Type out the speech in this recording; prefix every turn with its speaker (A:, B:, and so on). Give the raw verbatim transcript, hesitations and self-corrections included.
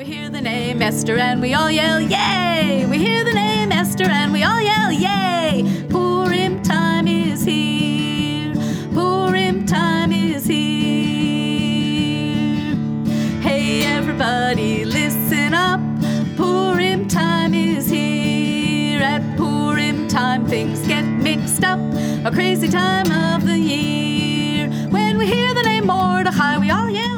A: we hear the name Esther and we all yell, yay! We hear the name Esther and we all yell, yay! Purim time is here. Purim time is here. Hey everybody, listen up. Purim time is here. At Purim time things get mixed up. A crazy time of the year. When we hear the name Mordechai, we all yell,